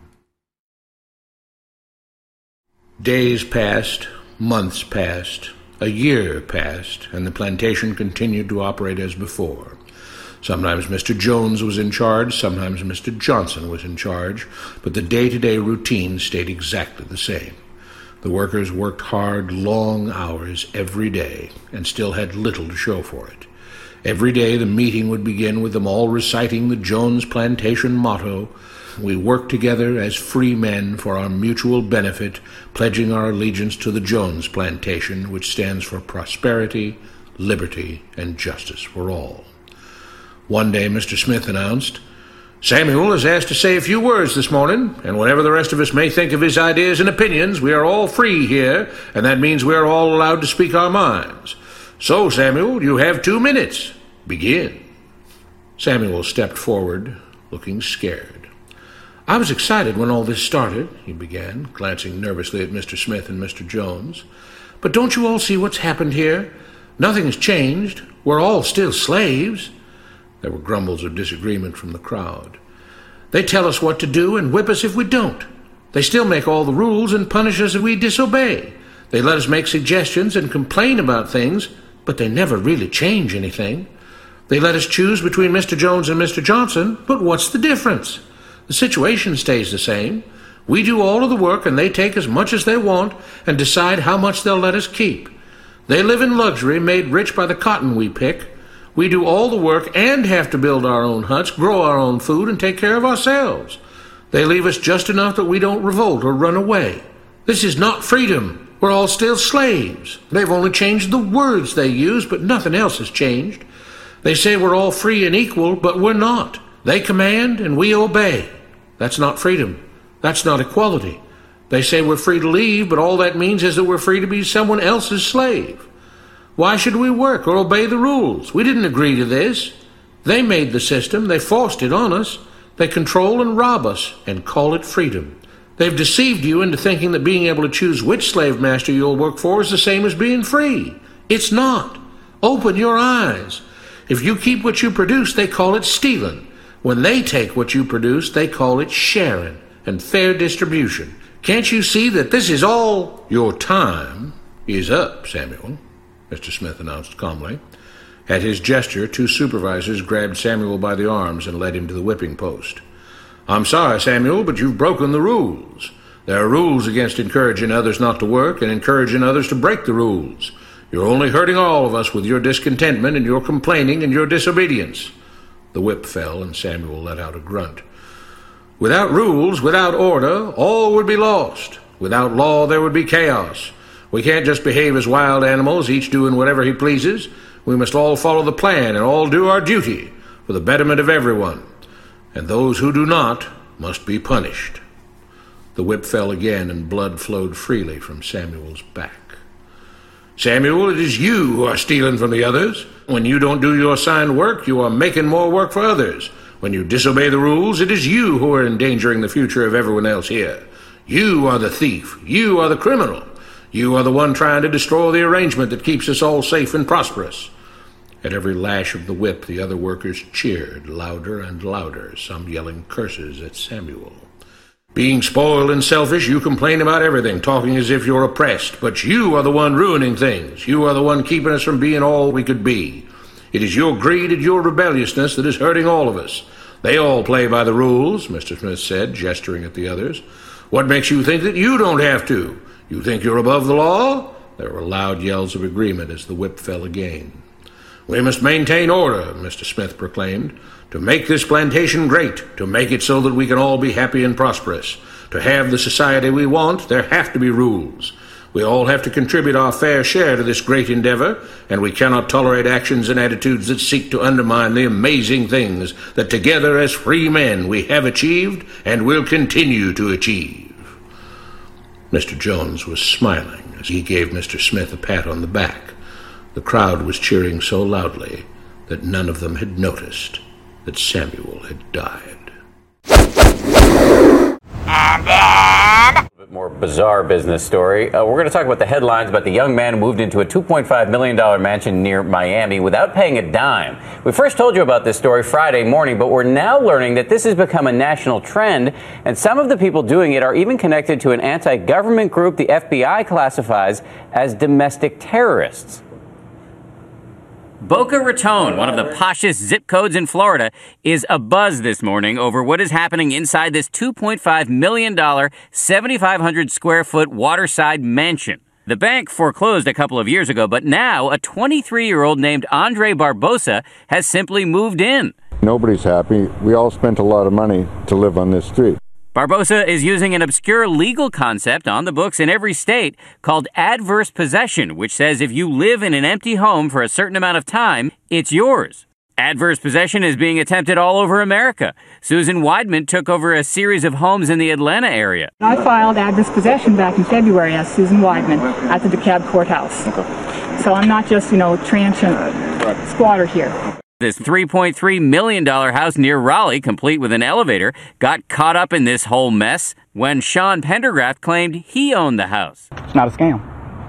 Days passed, months passed, a year passed, and the plantation continued to operate as before. Sometimes Mr. Jones was in charge, sometimes Mr. Johnson was in charge, but the day-to-day routine stayed exactly the same. The workers worked hard, long hours every day, and still had little to show for it. Every day the meeting would begin with them all reciting the Jones Plantation motto, "We work together as free men for our mutual benefit, pledging our allegiance to the Jones Plantation, which stands for prosperity, liberty, and justice for all." One day Mr. Smith announced, "Samuel is asked to say a few words this morning, and whatever the rest of us may think of his ideas and opinions, we are all free here, and that means we are all allowed to speak our minds. So, Samuel, you have 2 minutes. Begin." Samuel stepped forward, looking scared. "I was excited when all this started," he began, glancing nervously at Mr. Smith and Mr. Jones. "But don't you all see what's happened here? Nothing has changed. We're all still slaves." There were grumbles of disagreement from the crowd. "They tell us what to do and whip us if we don't. They still make all the rules and punish us if we disobey. They let us make suggestions and complain about things, but they never really change anything. They let us choose between Mr. Jones and Mr. Johnson, but what's the difference? The situation stays the same. We do all of the work and they take as much as they want and decide how much they'll let us keep. They live in luxury, made rich by the cotton we pick. We do all the work and have to build our own huts, grow our own food, and take care of ourselves. They leave us just enough that we don't revolt or run away. This is not freedom. We're all still slaves. They've only changed the words they use, but nothing else has changed. They say we're all free and equal, but we're not. They command and we obey. That's not freedom. That's not equality. They say we're free to leave, but all that means is that we're free to be someone else's slave. Why should we work or obey the rules? We didn't agree to this. They made the system. They forced it on us. They control and rob us and call it freedom. They've deceived you into thinking that being able to choose which slave master you'll work for is the same as being free. It's not. Open your eyes. If you keep what you produce, they call it stealing. When they take what you produce, they call it sharing and fair distribution. Can't you see that this is all? Your time is up, Samuel, Mr. Smith announced calmly. At his gesture, 2 supervisors grabbed Samuel by the arms and led him to the whipping post. I'm sorry, Samuel, but you've broken the rules. There are rules against encouraging others not to work and encouraging others to break the rules. You're only hurting all of us with your discontentment and your complaining and your disobedience. The whip fell, and Samuel let out a grunt. Without rules, without order, all would be lost. Without law, there would be chaos. We can't just behave as wild animals, each doing whatever he pleases. We must all follow the plan and all do our duty for the betterment of everyone. And those who do not must be punished. The whip fell again, and blood flowed freely from Samuel's back. Samuel, it is you who are stealing from the others. When you don't do your assigned work, you are making more work for others. When you disobey the rules, it is you who are endangering the future of everyone else here. You are the thief. You are the criminal. You are the one trying to destroy the arrangement that keeps us all safe and prosperous. At every lash of the whip, the other workers cheered louder and louder, some yelling curses at Samuel. Being spoiled and selfish, you complain about everything, talking as if you're oppressed. But you are the one ruining things. You are the one keeping us from being all we could be. It is your greed and your rebelliousness that is hurting all of us. They all play by the rules, Mr. Smith said, gesturing at the others. What makes you think that you don't have to? You think you're above the law? There were loud yells of agreement as the whip fell again. We must maintain order, Mr. Smith proclaimed, to make this plantation great, to make it so that we can all be happy and prosperous. To have the society we want, there have to be rules. We all have to contribute our fair share to this great endeavor, and we cannot tolerate actions and attitudes that seek to undermine the amazing things that together as free men we have achieved and will continue to achieve. Mr. Jones was smiling as he gave Mr. Smith a pat on the back. The crowd was cheering so loudly that none of them had noticed that Samuel had died. And then... A bit more bizarre business story. We're going to talk about the headlines about the young man who moved into a $2.5 million mansion near Miami without paying a dime. We first told you about this story Friday morning, but we're now learning that this has become a national trend, and some of the people doing it are even connected to an anti-government group the FBI classifies as domestic terrorists. Boca Raton, one of the poshest zip codes in Florida, is abuzz this morning over what is happening inside this $2.5 million, 7,500 square foot waterside mansion. The bank foreclosed a couple of years ago, but now a 23-year-old named Andre Barbosa has simply moved in. Nobody's happy. We all spent a lot of money to live on this street. Barbosa is using an obscure legal concept on the books in every state called adverse possession, which says if you live in an empty home for a certain amount of time, it's yours. Adverse possession is being attempted all over America. Susan Weidman took over a series of homes in the Atlanta area. I filed adverse possession back in February as Susan Weidman at the DeKalb courthouse. So I'm not just, transient squatter here. This $3.3 million house near Raleigh, complete with an elevator, got caught up in this whole mess when Sean Pendergraft claimed he owned the house. It's not a scam.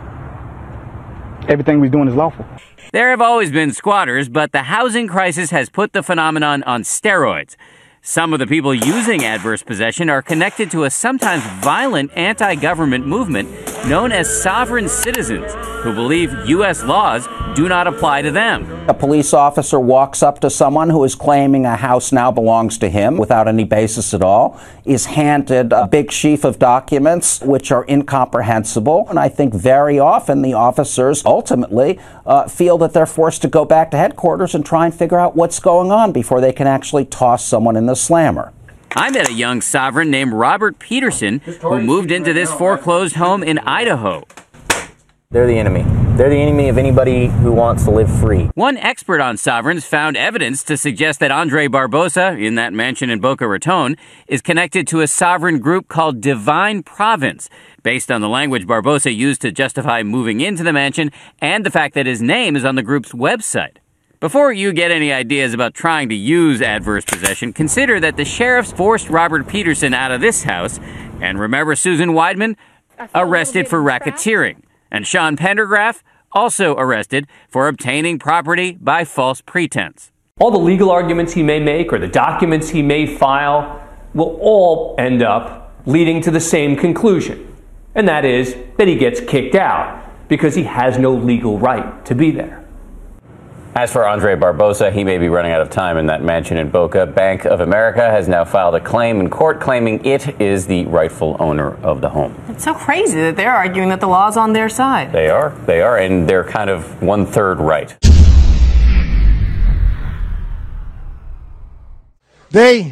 Everything we're doing is lawful. There have always been squatters, but the housing crisis has put the phenomenon on steroids. Some of the people using adverse possession are connected to a sometimes violent anti-government movement known as sovereign citizens, who believe U.S. laws do not apply to them. A police officer walks up to someone who is claiming a house now belongs to him without any basis at all, is handed a big sheaf of documents which are incomprehensible, and I think very often the officers ultimately feel that they're forced to go back to headquarters and try and figure out what's going on before they can actually toss someone in the slammer. I met a young sovereign named Robert Peterson who moved into this foreclosed home in Idaho. They're the enemy. They're the enemy of anybody who wants to live free. One expert on sovereigns found evidence to suggest that Andre Barbosa, in that mansion in Boca Raton, is connected to a sovereign group called Divine Province, based on the language Barbosa used to justify moving into the mansion and the fact that his name is on the group's website. Before you get any ideas about trying to use adverse possession, consider that the sheriffs forced Robert Peterson out of this house, and remember Susan Weidman, arrested for racketeering, and Sean Pendergraft, also arrested for obtaining property by false pretense. All the legal arguments he may make or the documents he may file will all end up leading to the same conclusion, and that is that he gets kicked out because he has no legal right to be there. As for Andre Barbosa, he may be running out of time in that mansion in Boca. Bank of America has now filed a claim in court claiming it is the rightful owner of the home. It's so crazy that they're arguing that the law's on their side. They are, and they're kind of 1/3 right. They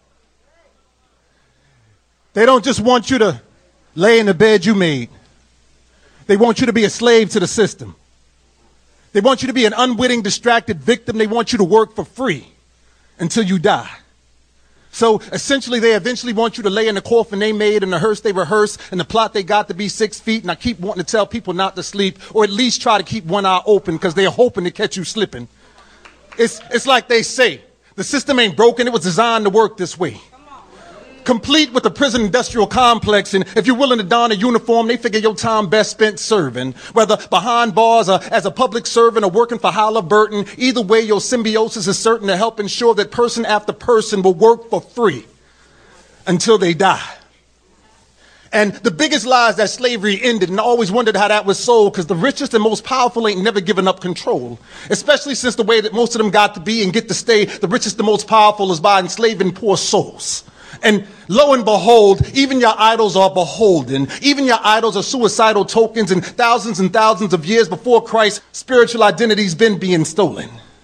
don't just want you to lay in the bed you made. They want you to be a slave to the system. They want you to be an unwitting, distracted victim. They want you to work for free until you die. So essentially, they eventually want you to lay in the coffin they made and the hearse they rehearsed and the plot they got to be 6 feet. And I keep wanting to tell people not to sleep, or at least try to keep one eye open, because they're hoping to catch you slipping. It's like they say, the system ain't broken. It was designed to work this way. Complete with the prison industrial complex, and if you're willing to don a uniform, they figure your time best spent serving. Whether behind bars or as a public servant or working for Halliburton, either way your symbiosis is certain to help ensure that person after person will work for free until they die. And the biggest lie is that slavery ended, and I always wondered how that was so, because the richest and most powerful ain't never given up control. Especially since the way that most of them got to be and get to stay, the richest and most powerful is by enslaving poor souls. And lo and behold, even your idols are beholden. Even your idols are suicidal tokens, and thousands of years before Christ, spiritual identity's been being stolen.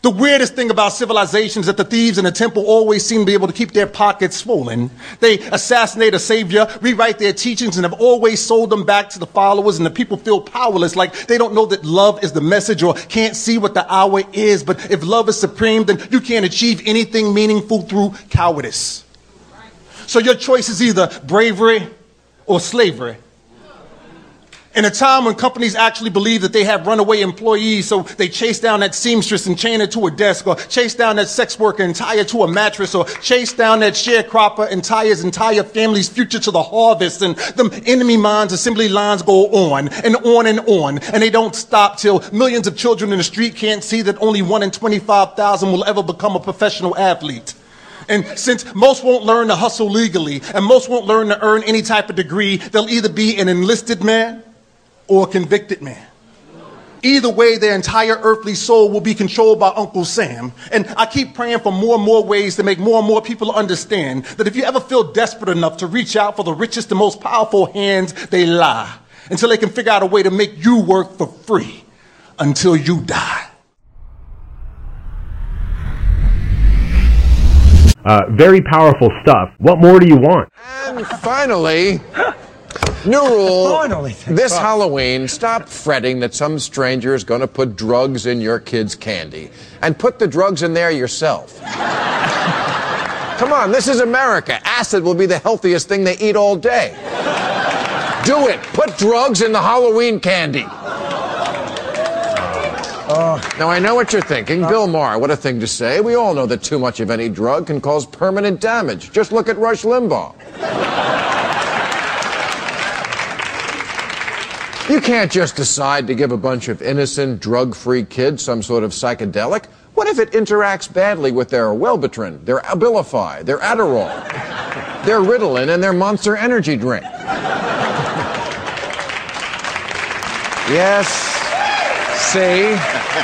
The weirdest thing about civilization is that the thieves in the temple always seem to be able to keep their pockets swollen. They assassinate a savior, rewrite their teachings, and have always sold them back to the followers, and the people feel powerless, like they don't know that love is the message or can't see what the hour is. But if love is supreme, then you can't achieve anything meaningful through cowardice. So your choice is either bravery or slavery. In a time when companies actually believe that they have runaway employees, so they chase down that seamstress and chain her to a desk, or chase down that sex worker and tie her to a mattress, or chase down that sharecropper and tie his entire family's future to the harvest, and them enemy mines assembly lines go on, and they don't stop till millions of children in the street can't see that only 1 in 25,000 will ever become a professional athlete. And since most won't learn to hustle legally, and most won't learn to earn any type of degree, they'll either be an enlisted man or a convicted man. Either way, their entire earthly soul will be controlled by Uncle Sam. And I keep praying for more and more ways to make more and more people understand that if you ever feel desperate enough to reach out for the richest and most powerful hands, they lie until they can figure out a way to make you work for free until you die. Very powerful stuff. What more do you want? And finally, new rule, this Halloween, stop fretting that some stranger is going to put drugs in your kid's candy. And put the drugs in there yourself. Come on, this is America. Acid will be the healthiest thing they eat all day. Do it. Put drugs in the Halloween candy. Now, I know what you're thinking. Bill Maher, what a thing to say. We all know that too much of any drug can cause permanent damage. Just look at Rush Limbaugh. You can't just decide to give a bunch of innocent, drug-free kids some sort of psychedelic. What if it interacts badly with their Wellbutrin, their Abilify, their Adderall, their Ritalin, and their Monster Energy drink? Yes. See?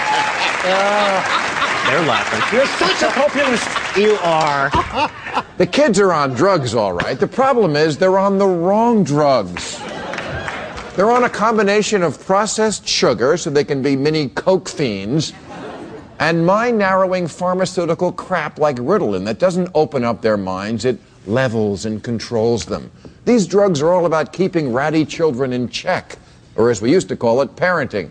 They're laughing. You're such a populist. You are. The kids are on drugs, all right. The problem is they're on the wrong drugs. They're on a combination of processed sugar, so they can be mini coke fiends, and mind-narrowing pharmaceutical crap like Ritalin that doesn't open up their minds, it levels and controls them. These drugs are all about keeping ratty children in check, or as we used to call it, parenting.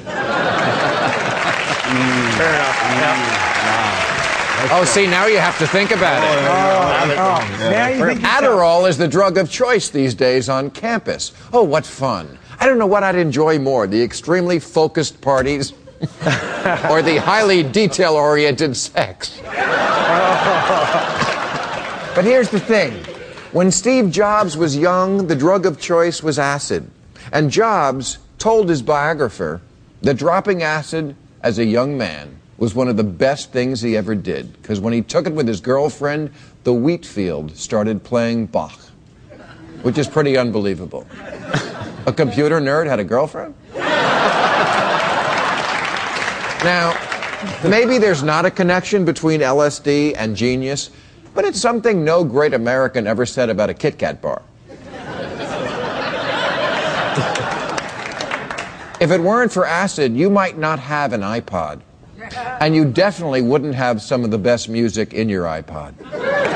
Fair enough. Oh, see, now you have to think about it. Now you think Adderall is the drug of choice these days on campus. Oh, what fun. I don't know what I'd enjoy more, the extremely focused parties or the highly detail-oriented sex. But here's the thing. When Steve Jobs was young, the drug of choice was acid. And Jobs told his biographer that dropping acid as a young man was one of the best things he ever did, because when he took it with his girlfriend, the wheat field started playing Bach, which is pretty unbelievable. A computer nerd had a girlfriend? Now, maybe there's not a connection between LSD and genius, but it's something no great American ever said about a Kit Kat bar. If it weren't for acid, you might not have an iPod. And you definitely wouldn't have some of the best music in your iPod. You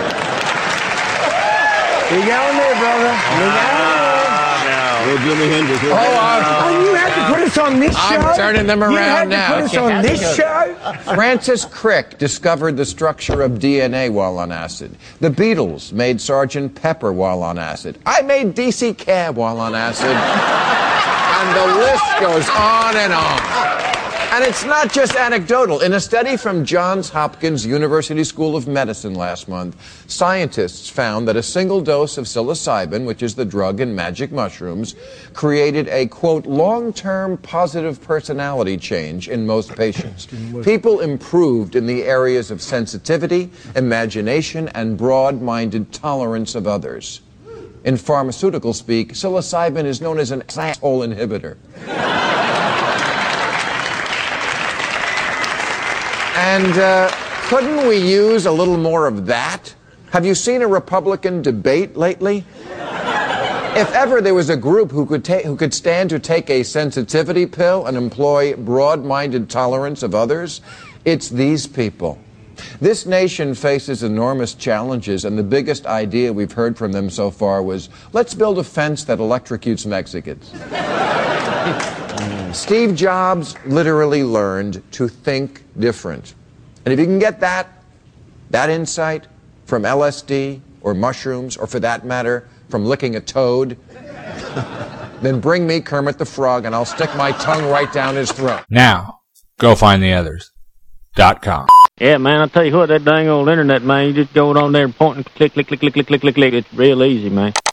got there, brother. You got Jimi Hendrix. you had to put us on this show? I'm turning them around now. You had to put us on this show? Francis Crick discovered the structure of DNA while on acid. The Beatles made Sgt. Pepper while on acid. I made DC Cab while on acid. And the list goes on and on. And it's not just anecdotal. In a study from Johns Hopkins University School of Medicine last month, scientists found that a single dose of psilocybin, which is the drug in magic mushrooms, created a, quote, long-term positive personality change in most patients. People improved in the areas of sensitivity, imagination, and broad-minded tolerance of others. In pharmaceutical speak, psilocybin is known as an asshole inhibitor. And couldn't we use a little more of that? Have you seen a Republican debate lately? If ever there was a group who could stand to take a sensitivity pill and employ broad-minded tolerance of others, It's these people. This nation faces enormous challenges, and the biggest idea we've heard from them so far was, let's build a fence that electrocutes Mexicans. Steve Jobs literally learned to think different. And if you can get that insight from LSD or mushrooms, or for that matter, from licking a toad, then bring me Kermit the Frog and I'll stick my tongue right down his throat. Now, go find the others.com. Yeah, man, I tell you what, that dang old internet, man, you just go on there and point and click, click, click, click, click, click, click, click. It's real easy, man.